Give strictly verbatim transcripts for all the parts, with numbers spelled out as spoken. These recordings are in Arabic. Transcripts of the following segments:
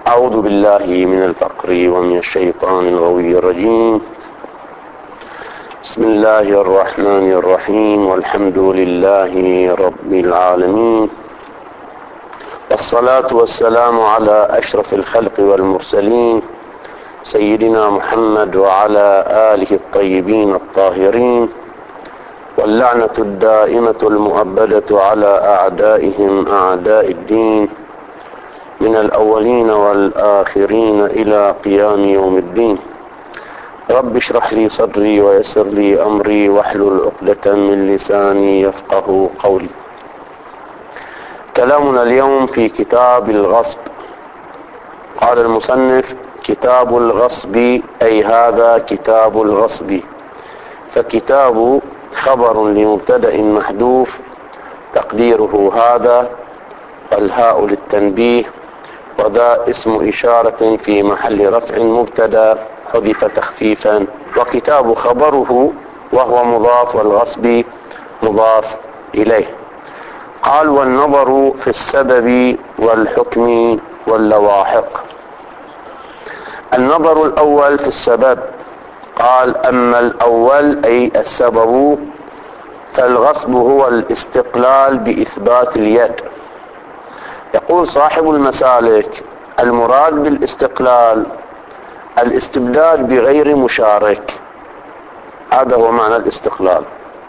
أعوذ بالله من الفقر ومن الشيطان الغوي الرجيم. بسم الله الرحمن الرحيم، والحمد لله رب العالمين، والصلاة والسلام على أشرف الخلق والمرسلين سيدنا محمد وعلى آله الطيبين الطاهرين، واللعنة الدائمة المؤبدة على أعدائهم أعداء الدين من الأولين والآخرين إلى قيام يوم الدين. رب اشرح لي صدري ويسر لي أمري واحلل عقدة من لساني يفقه قولي. كلامنا اليوم في كتاب الغصب. قال المصنف: كتاب الغصب، أي هذا كتاب الغصب. فكتاب خبر لمبتدأ محذوف تقديره هذا، والهاء للتنبيه، وذا اسم إشارة في محل رفع مبتدأ حذف تخفيفا، وكتاب خبره وهو مضاف، والغصب مضاف إليه. قال: والنظر في السبب والحكم واللواحق. النظر الأول في السبب. قال: أما الأول أي السبب فالغصب هو الاستقلال بإثبات اليد. يقول صاحب المسالك: المراد بالاستقلال الاستبداد بغير مشارك، هذا هو معنى الاستقلال.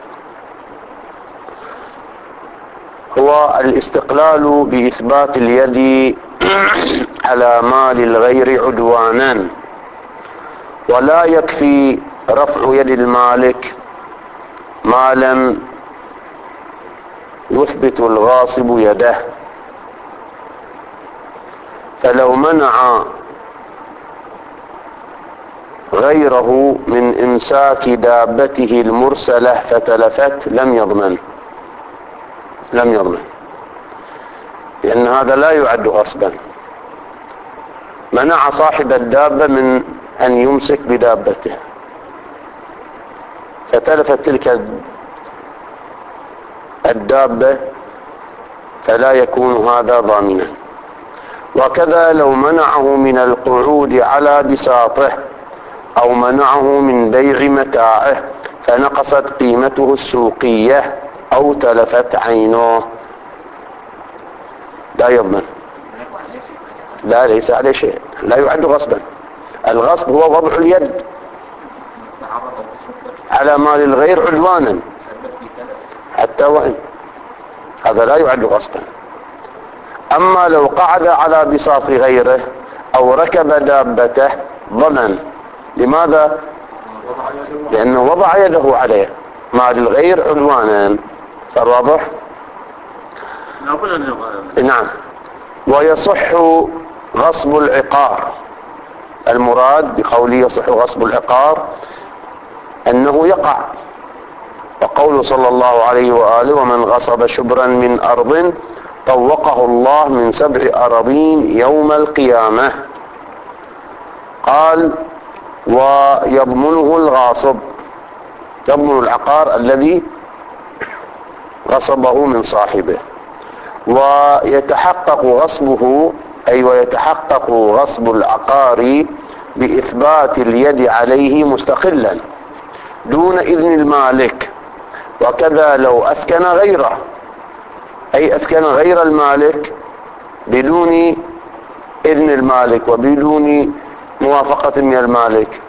هو الاستقلال بإثبات اليد على مال الغير عدوانا، ولا يكفي رفع يد المالك ما لم يثبت الغاصب يده. فلو منع غيره من إمساك دابته المرسلة فتلفت لم يضمن لم يضمن لأن هذا لا يعد غصبا. منع صاحب الدابة من أن يمسك بدابته فتلفت تلك الدابة، فلا يكون هذا ضامنا. وكذا لو منعه من القعود على بساطه أو منعه من بيع متاعه فنقصت قيمته السوقية أو تلفت عينه لا يضمن. لا، ليس عليه شيء، لا يعد غصبا. الغصب هو وضع اليد على مال الغير عدوانا حتى وإن، هذا لا يعد غصبا. أما لو قعد على بساط غيره أو ركب دابته ضمن. لماذا؟ لأنه وضع يده عليه مال الغير عدوانا. صار واضح؟ نعم. ويصح غصب العقار. المراد بقوله يصح غصب العقار أنه يقع، وقوله صلى الله عليه وآله: ومن غصب شبرا من أرض طوقه الله من سبع أراضين يوم القيامة. قال: ويضمنه الغاصب، يضمن العقار الذي غصبه من صاحبه. ويتحقق غصبه أي ويتحقق غصب العقار بإثبات اليد عليه مستقلا دون إذن المالك. وكذا لو أسكن غيره، أي أسكن غير المالك بدون إذن المالك وبدون موافقة من المالك.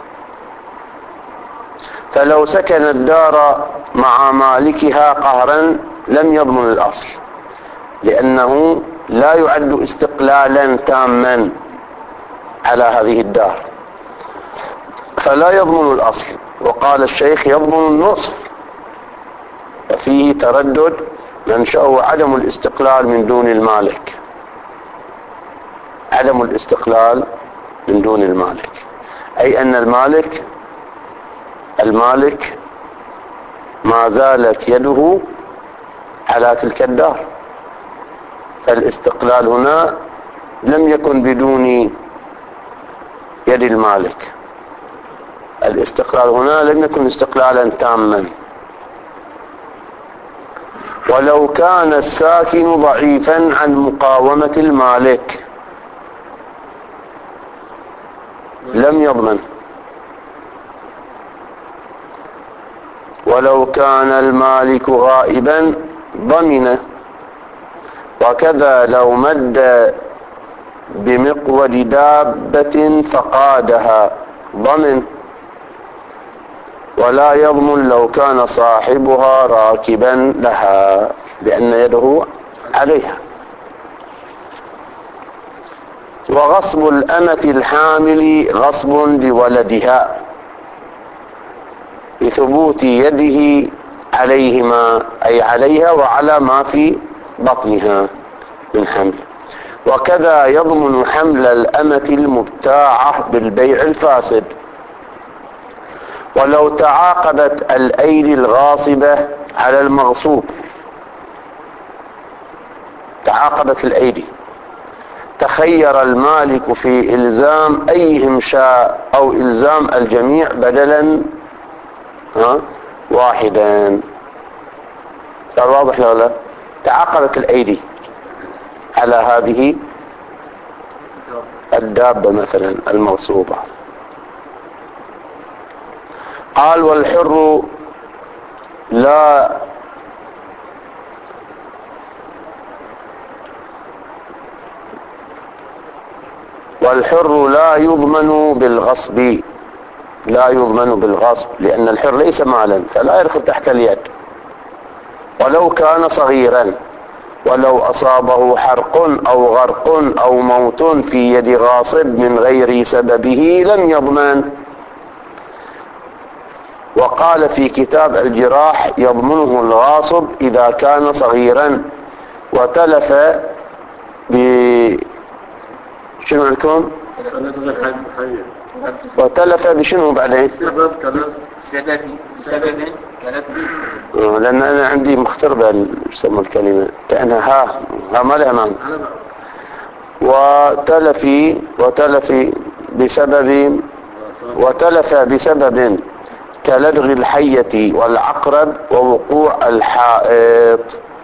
فلو سكن الدار مع مالكها قهرا لم يضمن الأصل، لأنه لا يعد استقلالا تاما على هذه الدار، فلا يضمن الأصل. وقال الشيخ: يضمن النصف. ففيه تردد منشأه عدم الاستقلال من دون المالك، عدم الاستقلال من دون المالك، أي أن المالك المالك ما زالت يده على تلك الدار، فالاستقلال هنا لم يكن بدون يد المالك. الاستقلال هنا لم يكن استقلالا تاما. ولو كان الساكن ضعيفا عن مقاومة المالك، لم يضمن. ولو كان المالك غائبا ضمن. وكذا لو مد بمقود دابة فقادها ضمن. ولا يضمن لو كان صاحبها راكبا لها لأن يده عليها. وغصب الأمة الحامل غصب لولدها بثبوت يده عليهما أي عليها وعلى ما في بطنها من حمل. وكذا يضمن حمل الأمة المبتاعة بالبيع الفاسد. ولو تعاقبت الأيدي الغاصبة على المغصوب، تعاقبت الأيدي، تخير المالك في إلزام أيهم شاء أو إلزام الجميع بدلا ها واحدا. صار واضح ولا لا؟ تعاقبت الأيدي على هذه الدابة مثلا المغصوبة. قال والحر لا والحر لا يضمن بالغصب، لا يضمن بالغصب لأن الحر ليس مالا فلا يدخل تحت اليد ولو كان صغيرا. ولو أصابه حرق أو غرق أو موت في يد غاصب من غير سببه لم يضمن. وقال في كتاب الجراح يضمنه الغاصب إذا كان صغيرا وتلف ب شنو عندكم؟ وتلف بشنو بعدين؟ سبب سبب سبب لأن أنا عندي مختربة يسمى الكلمة كأنها ها ها ما لها معنى. وتلف وتلف بسبب وتلف بسبب كلدغ الحية والعقرب ووقوع الحائط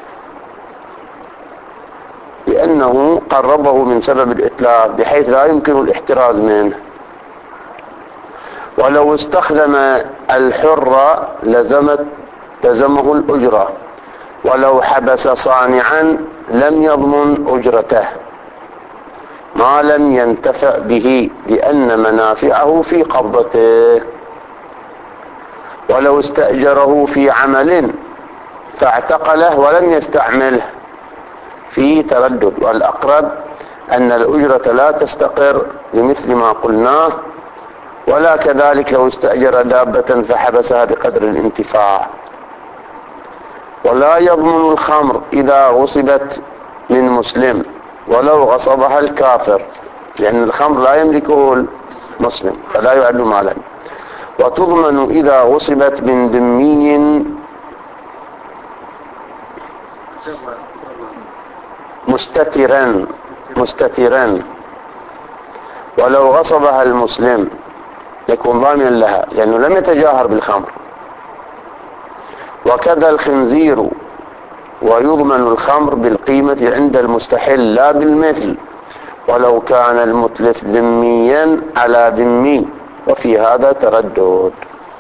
لأنه قربه من سبب الإتلاف بحيث لا يمكن الاحتراز منه. ولو استخدم الحر لزمت لزمه الأجرة. ولو حبس صانعا لم يضمن أجرته ما لم ينتفع به لأن منافعه في قبضته. ولو استأجره في عمل فاعتقله ولم يستعمله فيه تردد. والأقرب أن الأجرة لا تستقر لمثل ما قلناه. ولا كذلك لو استأجر دابة فحبسها بقدر الانتفاع. ولا يضمن الخمر إذا غصبت من مسلم ولو غصبها الكافر لأن الخمر لا يملكه المسلم فلا يعد مالا. وتضمن إذا غصبت من ذمي مستترا مستترا ولو غصبها المسلم يكون ضامنا لها لأنه لم يتجاهر بالخمر. وكذا الخنزير. ويضمن الخمر بالقيمة عند المستحل لا بالمثل ولو كان المتلف ذميا على ذمي وفي هذا تردد.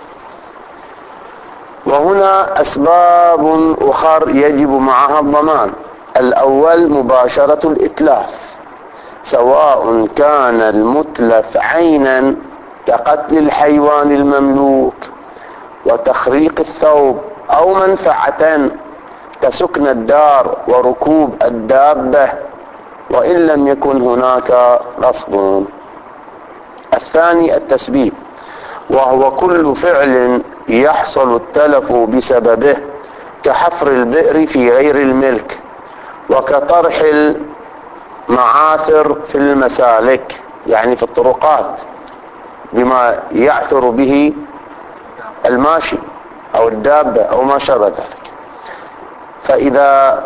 وهنا أسباب أخر يجب معها الضمان. الأول مباشرة الإتلاف سواء كان المتلف عينا كقتل الحيوان المملوك وتخريق الثوب أو منفعة كسكن الدار وركوب الدابة وإن لم يكن هناك غصب. الثاني التسبيب وهو كل فعل يحصل التلف بسببه كحفر البئر في غير الملك وكطرح المعاثر في المسالك يعني في الطرقات بما يعثر به الماشي أو الدابة أو ما شابه ذلك. فإذا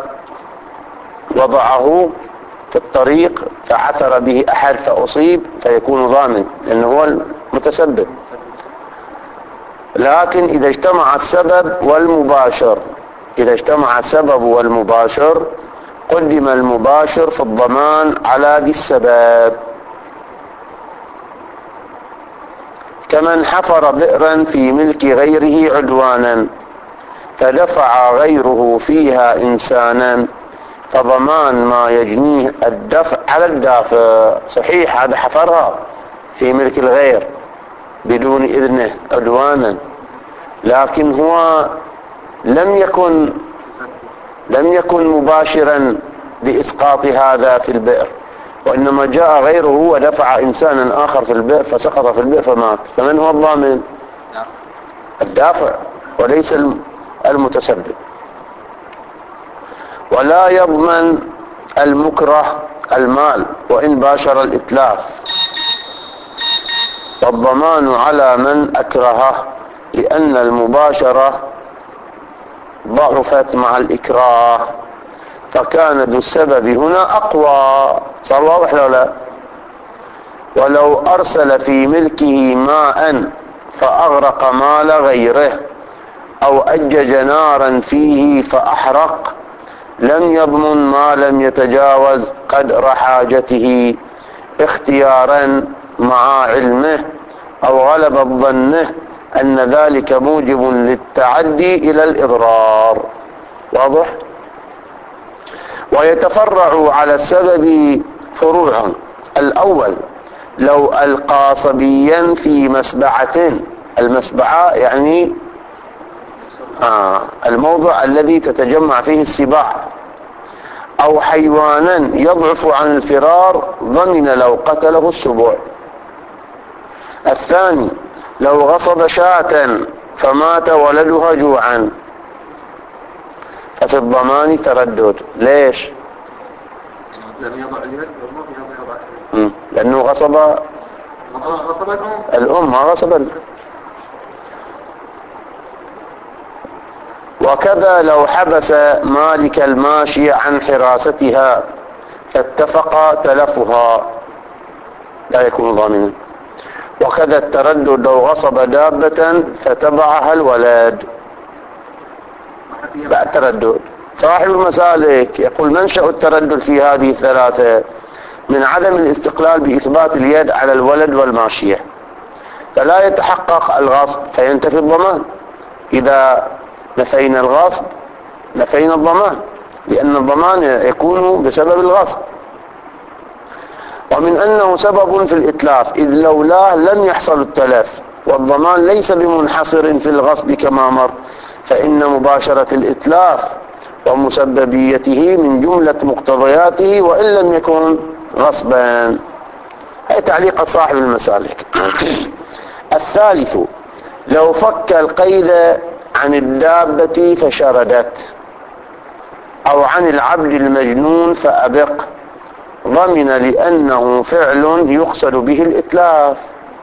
وضعه في الطريق فعثر به أحد فأصيب فيكون ضامن لأنه هو المتسبب. لكن إذا اجتمع السبب والمباشر إذا اجتمع السبب والمباشر قدم المباشر في الضمان على ذي السبب. كمن حفر بئرا في ملك غيره عدوانا فدفع غيره فيها إنسانا فضمان ما يجنيه الدفع على الدافع. صحيح هذا حفرها في ملك الغير بدون إذنه عدوانا، لكن هو لم يكن لم يكن مباشرا بإسقاط هذا في البئر، وإنما جاء غيره ودفع إنسانا آخر في البئر فسقط في البئر فمات. فمن هو الضامن؟ الدافع وليس المتسبب. ولا يضمن المكره المال وإن باشر الإتلاف، والضمان على من أكرهه لأن المباشرة ضعفت مع الإكراه، فكان ذو السبب هنا أقوى. صار واضح لو لا؟ ولو أرسل في ملكه ماء فأغرق مال غيره أو أجج نارا فيه فأحرق لم يضمن ما لم يتجاوز قدر حاجته اختيارا مع علمه أو غلب ظنه أن ذلك موجب للتعدي إلى الإضرار. واضح؟ ويتفرع على السبب فروع. الأول لو ألقى صبيا في مسبعة، المسبعة يعني آه الموضع الذي تتجمع فيه السباع، أو حيوانا يضعف عن الفرار ضمن لو قتله السبوع. الثاني لو غصب شاة فمات ولدها جوعا ففي الضمان تردد. ليش؟ لأنه غصب الأم ما غصب ال... وكذا لو حبس مالك الماشي عن حراستها فاتفق تلفها لا يكون ضامنا. وكذا التردد لو غصب دابة فتبعها الولد. بعد تردد صاحب المسالك يقول منشأ التردد في هذه الثلاثة من عدم الاستقلال بإثبات اليد على الولد والماشية، فلا يتحقق الغصب فينتفي الضمان. إذا نفينا الغصب نفينا الضمان، لأن الضمان يكون بسبب الغصب. ومن أنه سبب في الإتلاف إذ لولاه لم يحصل التلف، والضمان ليس بمنحصر في الغصب كما مر، فإن مباشرة الإتلاف ومسببيته من جملة مقتضياته وإن لم يكن غصبا. هي تعليق صاحب المسالك. الثالث لو فك القيد عن الدابة فشردت أو عن العبد المجنون فأبق ضمن لأنه فعل يقصد به الإتلاف.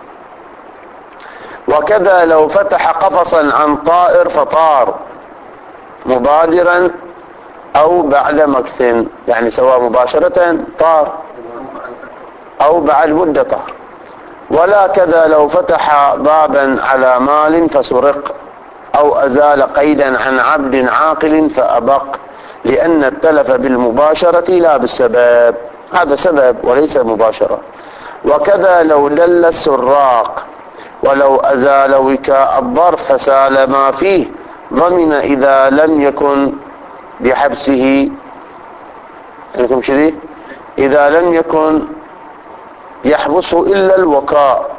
وكذا لو فتح قفصا عن طائر فطار مبادرا أو بعد مكث، يعني سواء مباشرة طار أو بعد مدة طار. ولا كذا لو فتح بابا على مال فسرق أو أزال قيدا عن عبد عاقل فأبق، لأن التلف بالمباشرة لا بالسبب، هذا سبب وليس مباشرة. وكذا لو دل السراق ولو أزال وكاء الظرف فسال ما فيه ضمن إذا لم يكن بحبسه لكم شديد إذا لم يكن يحبسه إلا الوكاء.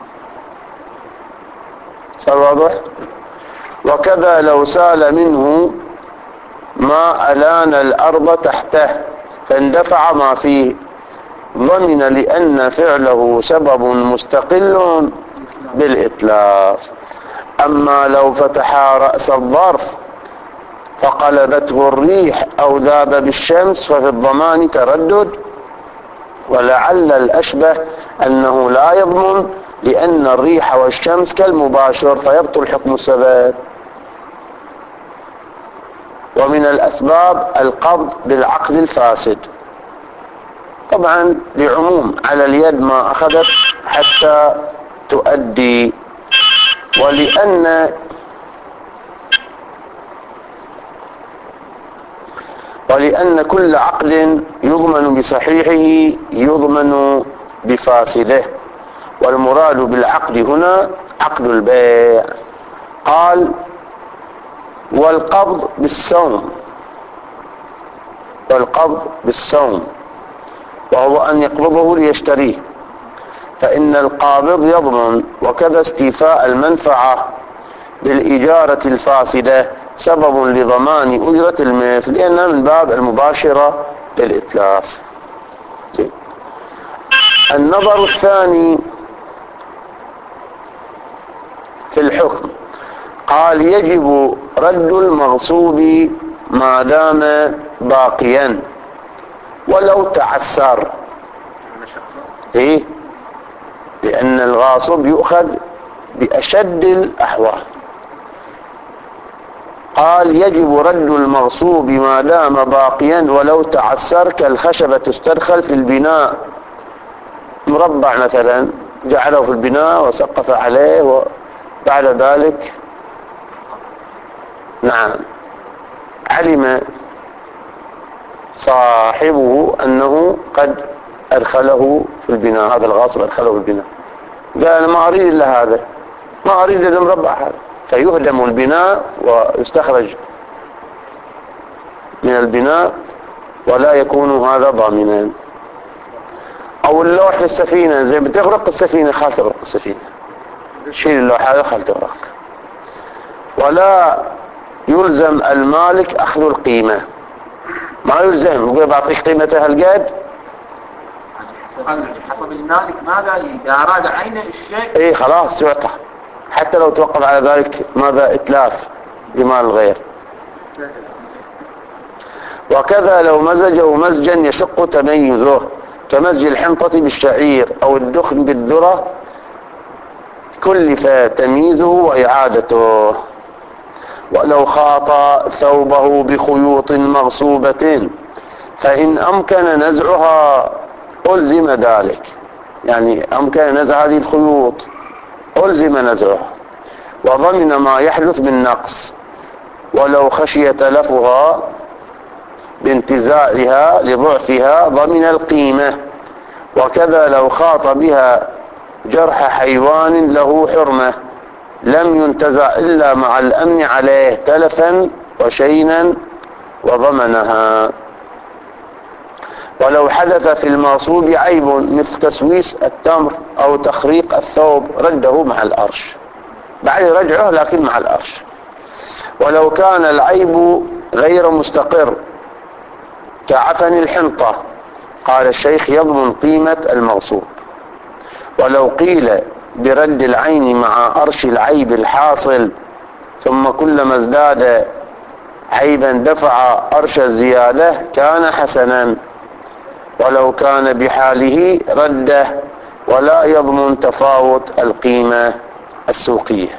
صار واضح؟ وكذا لو سال منه ما ألان الأرض تحته فاندفع ما فيه ضمن لأن فعله سبب مستقل بالإتلاف. أما لو فتح رأس الظرف فقلبته الريح أو ذاب بالشمس ففي الضمان تردد، ولعل الأشبه أنه لا يضمن لأن الريح والشمس كالمباشر فيبطل حكم السبب. ومن الأسباب القبض بالعقد الفاسد، طبعا لعموم على اليد ما أخذت حتى تؤدي، ولأن ولأن كل عقد يضمن بصحيحه يضمن بفاسده، والمراد بالعقد هنا عقد البيع. قال والقبض بالسوم، والقبض بالسوم وهو أن يقبضه ليشتريه، فإن القابض يضمن، وكذا استيفاء المنفعة بالإجارة الفاسدة سبب لضمان أجرة المثل، لأنها من باب المباشرة للإتلاف. النظر الثاني في الحكم، قال يجب رد المغصوب ما دام باقيا ولو تعسر. إيه؟ لأن الغاصب يؤخذ بأشد الأحوال. قال يجب رد المغصوب ما دام باقيا ولو تعسر، كالخشبة تستدخل في البناء، مربع مثلا جعله في البناء وسقف عليه وبعد ذلك نعم علم صاحبه أنه قد أدخله في البناء، هذا الغاصب أدخله في البناء، قال أنا ما أريد إلا هذا، ما أريد إلا المربع هذا، فيهدم البناء ويستخرج من البناء ولا يكون هذا ضامنا. أو اللوح في السفينة، زي بتغرق السفينة خال تغرق السفينة، شيل اللوح هذا خال تغرق. ولا يلزم المالك أخذ القيمة، ما يلزم يقول بعطيك قيمتها القد، حسب المالك ماذا إذا أراد عين الشيء إيه خلاص يعطى، حتى لو توقف على ذلك ماذا إتلاف بمال الغير. وكذا لو مزجه مزجا يشق تميزه كمزج الحنطة بالشعير أو الدخن بالذرة كلف تمييزه وإعادته. ولو خاط ثوبه بخيوط مغصوبة فإن أمكن نزعها ألزم ذلك، يعني أمكن نزع هذه الخيوط ألزم نزعها وضمن ما يحدث بالنقص، ولو خشي تلفها بانتزاعها لضعفها ضمن القيمة. وكذا لو خاط بها جرح حيوان له حرمة لم ينتزع إلا مع الأمن عليه تلفا وشينا وضمنها. ولو حدث في المغصوب عيب مثل تسويس التمر أو تخريق الثوب رده مع الأرش، بعد رجعه لكن مع الأرش. ولو كان العيب غير مستقر كعفن الحنطة قال الشيخ يضمن قيمة المغصوب. ولو قيل برد العين مع أرش العيب الحاصل ثم كلما ازداد عيبا دفع أرش الزيادة كان حسنا، ولو كان بحاله رده ولا يضمن تفاوت القيمة السوقية.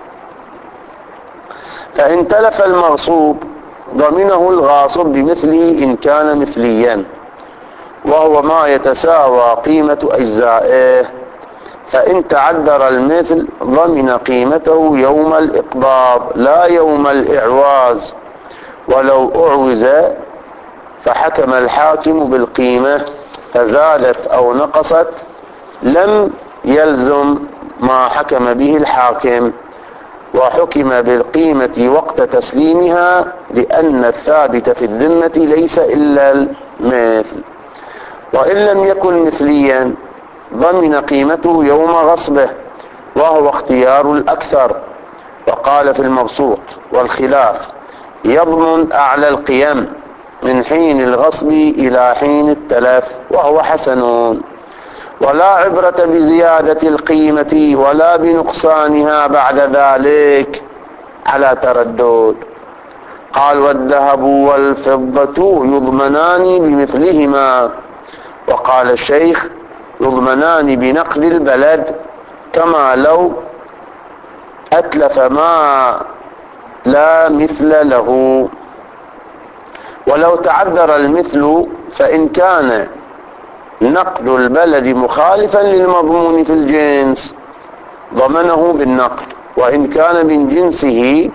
فإن تلف المغصوب ضمنه الغاصب بمثله إن كان مثليا، وهو ما يتساوى قيمة أجزائه. فإن تعذر المثل ضمن قيمته يوم الإقباض لا يوم الإعواز. ولو أعوز فحكم الحاكم بالقيمة فزادت أو نقصت لم يلزم ما حكم به الحاكم، وحكم بالقيمة وقت تسليمها لأن الثابت في الذمة ليس إلا المثل. وإن لم يكن مثليا ضمن قيمته يوم غصبه وهو اختيار الأكثر. وقال في المبسوط والخلاف يضمن أعلى القيم من حين الغصب إلى حين التلف وهو حسن، ولا عبرة بزيادة القيمة ولا بنقصانها بعد ذلك على تردد. قال والذهب والفضة يضمنان بمثلهما. وقال الشيخ يضمنان بنقل البلد كما لو أتلف ما لا مثل له. ولو تعذر المثل فإن كان نقد البلد مخالفا للمضمون في الجنس ضمنه بالنقد، وإن كان من جنسه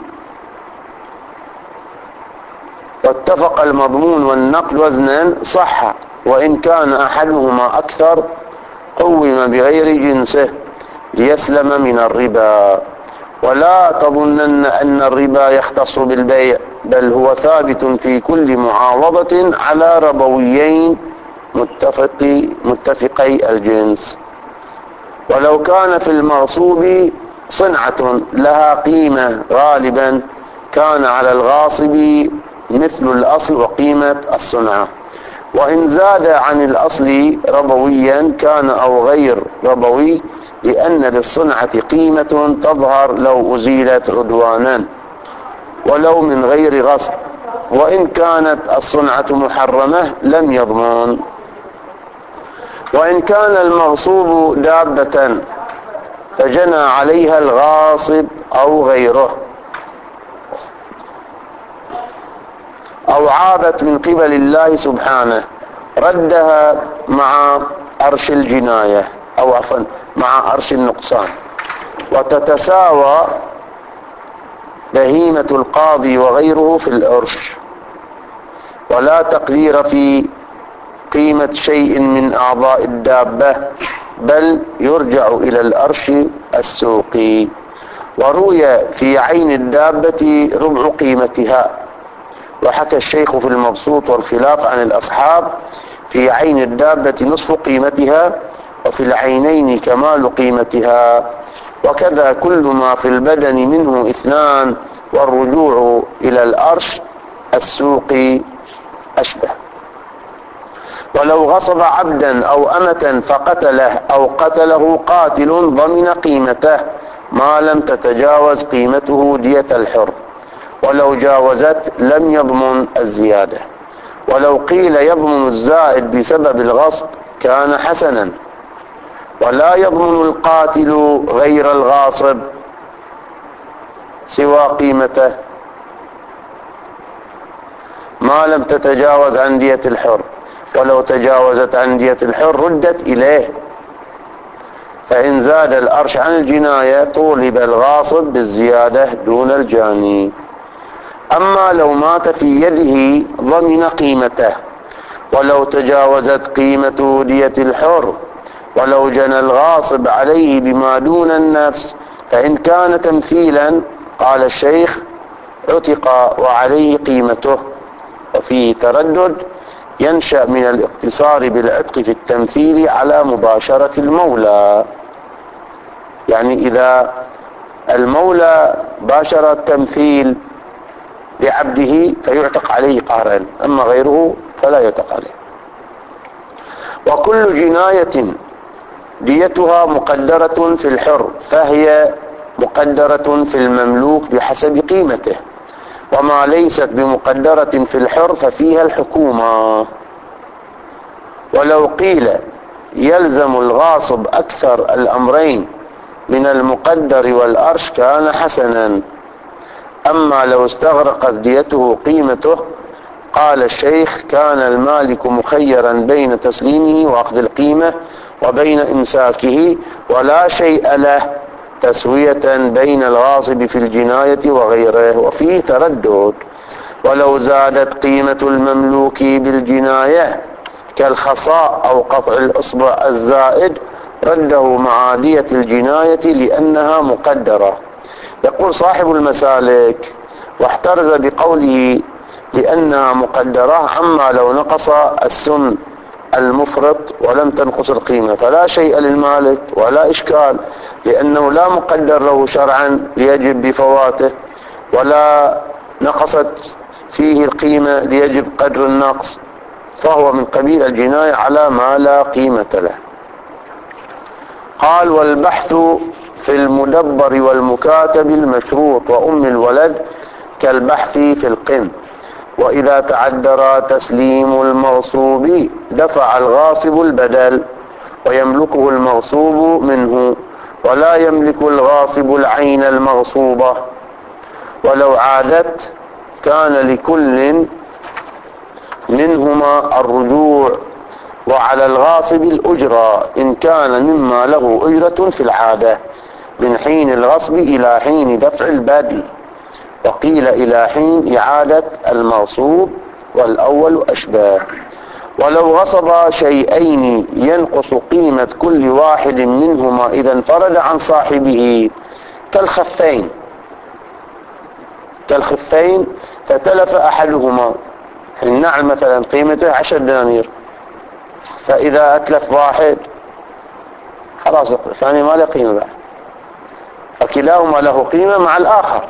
واتفق المضمون والنقد وزنا صح، وإن كان أحدهما أكثر قوم بغير جنسه. ليسلم من الربا. ولا تظنن أن الربا يختص بالبيع، بل هو ثابت في كل معاوضة على ربويين متفقي, متفقي الجنس. ولو كان في المغصوب صنعة لها قيمة غالبا كان على الغاصب مثل الأصل وقيمة الصنعة، وإن زاد عن الأصل ربويا كان أو غير ربوي، لأن للصنعة قيمة تظهر لو أزيلت عدوانا ولو من غير غصب، وإن كانت الصنعة محرمة لم يضمن. وإن كان المغصوب دابة فجنى عليها الغاصب أو غيره، أو عابت من قبل الله سبحانه، ردها مع أرش الجناية أو عفوا مع أرش النقصان، وتتساوى بهيمة القاضي وغيره في الأرش، ولا تقدير في قيمة شيء من أعضاء الدابة، بل يرجع إلى الأرش السوقي. وروي في عين الدابة ربع قيمتها. وحكى الشيخ في المبسوط والخلاف عن الأصحاب في عين الدابة نصف قيمتها، وفي العينين كمال قيمتها، وكذا كل ما في البدن منه اثنان، والرجوع إلى الأرش السوقي أشبه. ولو غصب عبدا أو أمة فقتله أو قتله قاتل ضمن قيمته ما لم تتجاوز قيمته دية الحر، ولو جاوزت لم يضمن الزيادة. ولو قيل يضمن الزائد بسبب الغصب كان حسنا. ولا يضمن القاتل غير الغاصب سوى قيمته ما لم تتجاوز عن دية الحر، ولو تجاوزت عن دية الحر ردت إليه. فإن زاد الأرش عن الجناية طولب الغاصب بالزيادة دون الجاني. أما لو مات في يده ضمن قيمته، ولو تجاوزت قيمة دية الحر، ولو جنى الغاصب عليه بما دون النفس، فإن كان تمثيلا قال الشيخ عتق وعليه قيمته. وفيه تردد ينشأ من الاقتصار بالعتق في التمثيل على مباشرة المولى، يعني إذا المولى باشر التمثيل لعبده فيعتق عليه قهرا، أما غيره فلا يعتق عليه. وكل جناية ديتها مقدرة في الحر فهي مقدرة في المملوك بحسب قيمته، وما ليست بمقدرة في الحر ففيها الحكومة. ولو قيل يلزم الغاصب أكثر الأمرين من المقدر والأرش كان حسنا. أما لو استغرقت ديته قيمته قال الشيخ كان المالك مخيرا بين تسليمه وأخذ القيمة وبين إمساكه، ولا شيء له تسوية بين الغاصب في الجناية وغيره. وفيه تردد ولو زادت قيمة المملوك بالجناية كالخصاء أو قطع الإصبع الزائد رده مع دية الجناية لأنها مقدرة. يقول صاحب المسالك واحترز بقوله لأنها مقدرة عما لو نقص السن المفرط ولم تنقص القيمة، فلا شيء للمالك ولا إشكال، لأنه لا مقدر له شرعا ليجب بفواته، ولا نقصت فيه القيمة ليجب قدر النقص، فهو من قبيل الجناية على ما لا قيمة له. قال والبحث في المدبر والمكاتب المشروط وأم الولد كالبحث في القن. وإذا تعذر تسليم المغصوب دفع الغاصب البدل ويملكه المغصوب منه، ولا يملك الغاصب العين المغصوبة. ولو عادت كان لكل منهما الرجوع، وعلى الغاصب الأجرة إن كان مما له أجرة في العادة من حين الغصب إلى حين دفع البدل، وقيل إلى حين إعادة المغصوب، والأول أشباه. ولو غصب شيئين ينقص قيمة كل واحد منهما إذا انفرد عن صاحبه كالخفين كالخفين فتلف أحدهما. النعل مثلا قيمته عشر دنانير، فإذا أتلف واحد خلاص الثاني ما له قيمة بعد، فكلاهما له قيمة مع الآخر.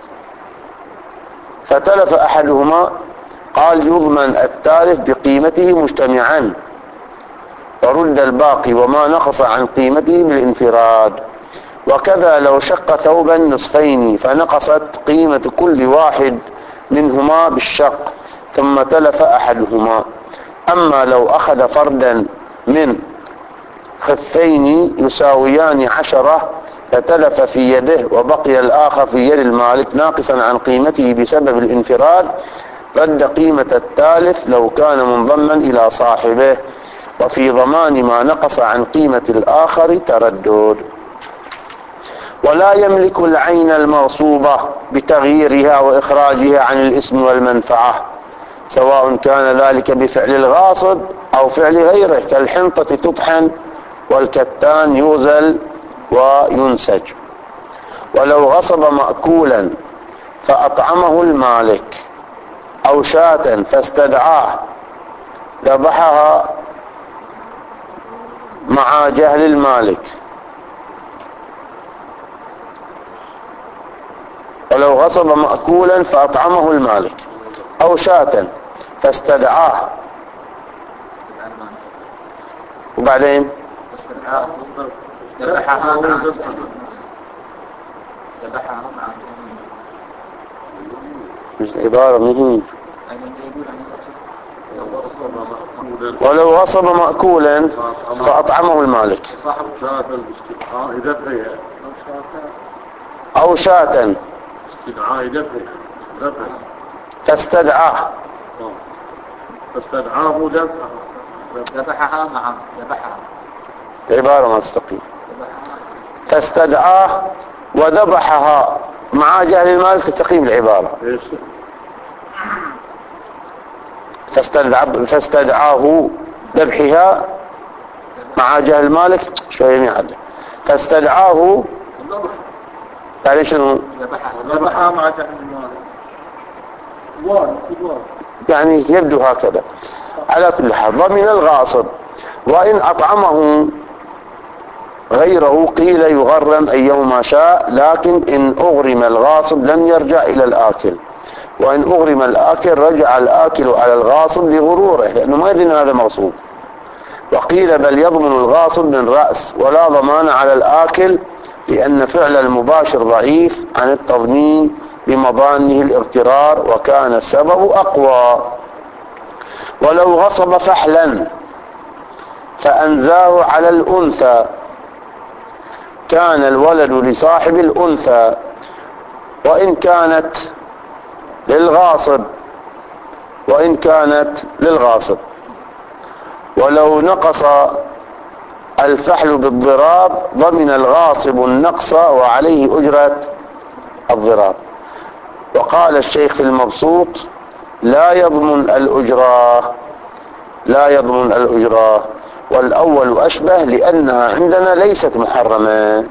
فتلف أحدهما قال يضمن التالف بقيمته مجتمعا ورد الباقي وما نقص عن قيمته بالانفراد. وكذا لو شق ثوبا نصفين فنقصت قيمة كل واحد منهما بالشق ثم تلف أحدهما. أما لو أخذ فردا من خفين يساويان عشرة فتلف في يده وبقي الآخر في يد المالك ناقصا عن قيمته بسبب الانفراد، رد قيمة التالف لو كان منضما إلى صاحبه، وفي ضمان ما نقص عن قيمة الآخر تردد. ولا يملك العين المغصوبة بتغييرها وإخراجها عن الاسم والمنفعة، سواء كان ذلك بفعل الغاصب أو فعل غيره، كالحنطة تطحن والكتان يغزل وينسج. ولو غصب مأكولا فأطعمه المالك أو شاة فاستدعاه ذبحها مع جهل المالك. ولو غصب مأكولا فأطعمه المالك أو شاة فاستدعاه وبعدين ذبحها مع العبارة مهمة. ولو غصب مأكولا فأطعمه المالك أو شاة فاستدعاه فاستدعاه ذبحها مع ذبحها عبارة ما تستقيم. فاستدعاه وذبحها مع جهل المالك تستقيم العبارة. فاستدعى فاستدعاه ذبحها مع جهل المالك شوية يعدل. فاستدعاه يعني شنو؟ ذبحها مع جهل المالك يعني يبدو هكذا. على كل حال ضمن الغاصب، وإن أطعمه غيره قيل يغرم أيهما شاء، لكن إن أغرم الغاصب لم يرجع إلى الآكل، وإن أغرم الآكل رجع الآكل على الغاصب لغروره لأنه ما يدري أن هذا مغصوب. وقيل بل يضمن الغاصب من رأس ولا ضمان على الآكل، لأن فعل المباشر ضعيف عن التضمين بمضانه الاغترار وكان السبب أقوى. ولو غصب فحلا فأنزاه على الأنثى كان الولد لصاحب الأنثى، وإن كانت للغاصب وإن كانت للغاصب. ولو نقص الفحل بالضراب ضمن الغاصب النقص وعليه أجرة الضراب. وقال الشيخ في المبسوط لا يضمن الأجرة لا يضمن الأجرة والأول أشبه لأنها عندنا ليست محرمة.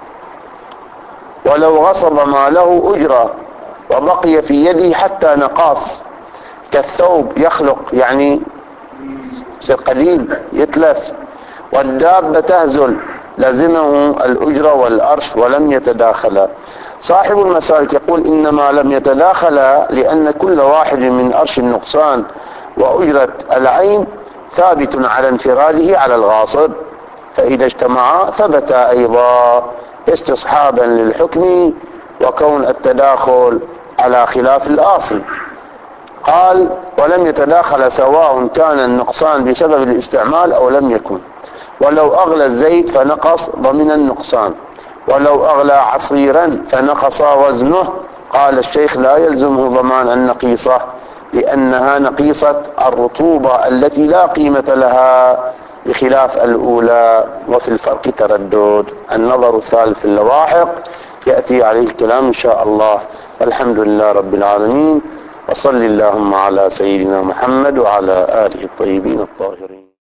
ولو غصب ما له أجرة وبقي في يده حتى نقاص كالثوب يخلق يعني يصير قديم يتلف، والدابة تهزل لزمه الأجرة والأرش ولم يتداخلا. صاحب المسالك يقول إنما لم يتداخلا لأن كل واحد من أرش النقصان وأجرة العين ثابت على انفراده على الغاصب، فإذا اجتمعا ثبتا أيضا استصحابا للحكم وكون التداخل على خلاف الأصل. قال ولم يتداخل سواء كان النقصان بسبب الاستعمال أو لم يكن. ولو أغلى الزيت فنقص ضمن النقصان، ولو أغلى عصيرا فنقص وزنه. قال الشيخ لا يلزمه ضمان النقيصة لأنها نقيصة الرطوبة التي لا قيمة لها بخلاف الأولى، وفي الفرق تردد. النظر الثالث اللواحق يأتي عليه الكلام إن شاء الله. الحمد لله رب العالمين، وصل اللهم على سيدنا محمد وعلى آله الطيبين الطاهرين.